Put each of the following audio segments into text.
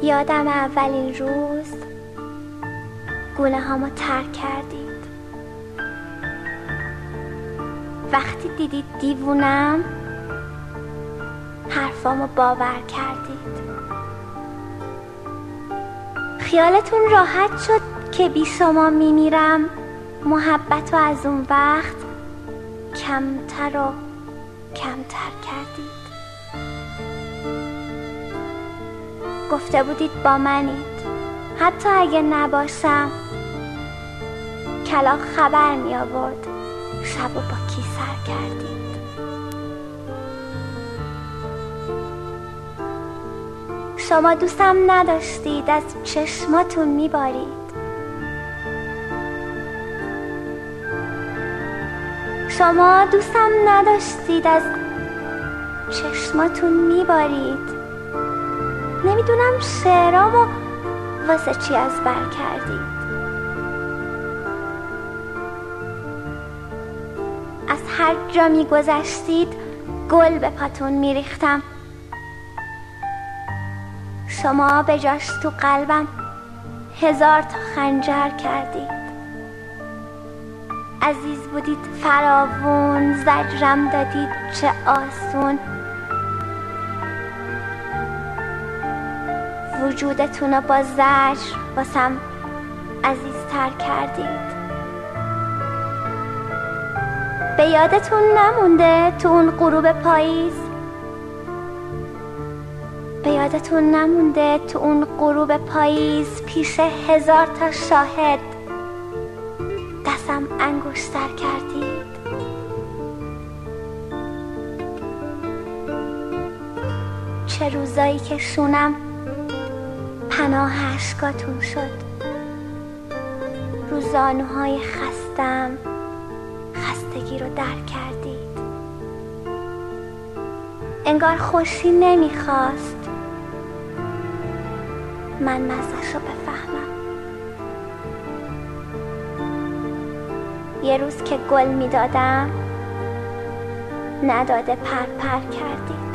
یادم اولین روز گونه هامو ترک کردید. وقتی دیدید دیوونم حرفامو باور کردید. خیالتون راحت شد که بی شما میمیرم. محبتو از اون وقت کمتر و کمتر کردید. گفته بودید با منید، حتی اگه نباشم. کلاغ خبر می آورد شب و با کی سر کردید. شما دوستم نداشتید، از چشماتون می بارید. شما دوستم نداشتید، از چشماتون می بارید. نمیدونم شعرامو واسه چی از بر کردید. از هر جا می گذشتید گل به پاتون می ریختم. شما به جاش تو قلبم 1000 تا خنجر کردید. عزیز بودید فراوون، زجرم دادید چه آسون. وجودتونو با زجر واسم عزیزتر کردید. به یادتون نمونده تو اون غروب پاییز، به یادتون نمونده تو اون غروب پاییز پیش 1000 تا شاهد دستم انگشتر کردید. چه روزایی که شونم پناه اشکاتون شد. رو زانوهای خستم خستگی رو در کردید. انگار خوشی نمیخواست من مزه‌ش رو بفهمم. یه روز که گل میدادم نداده پر کردید.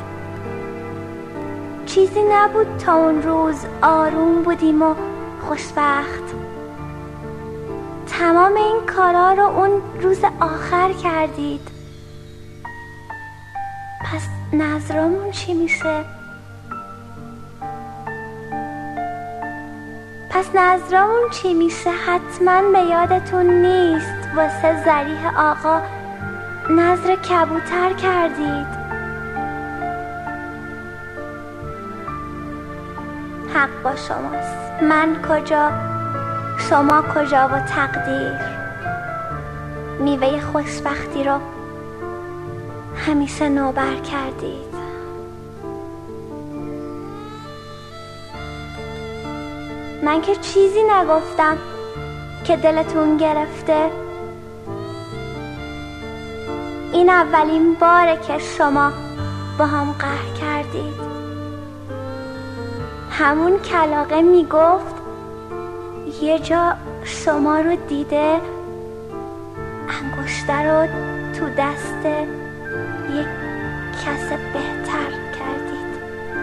چیزی نبود تا اون روز آروم بودیم و خوشبخت. تمام این کارا رو اون روز آخر کردید. پس نظرمون چی میشه؟ حتما به یادتون نیست واسه ذریح آقا نظر کبوتر کردید. حق با شماست. من کجا، شما کجا و تقدیر میوه خوشبختی رو همیشه نوبر کردید. من که چیزی نگفتم که دلتون گرفته. این اولین باره که شما با هم قهر کردید. همون کلاغه میگفت یه جا شما رو دیده انگشتر رو تو دست یک کس بهتر کردید.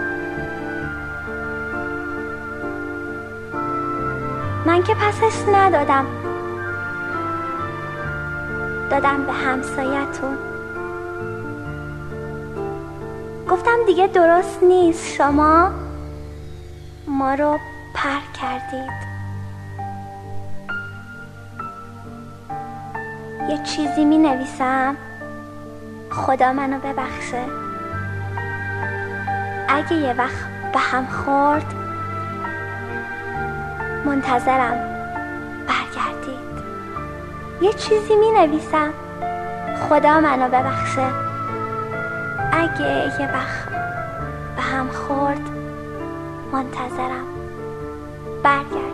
من که پسش ندادم، دادم به همسایتون. گفتم دیگه درست نیست، شما ما رو پر کردید. یه چیزی می نویسم، خدا منو ببخشه. اگه یه وقت به هم خورد منتظرم برگردید. یه چیزی می نویسم، خدا منو ببخشه. اگه یه وقت به هم خورد منتظرم برگردید.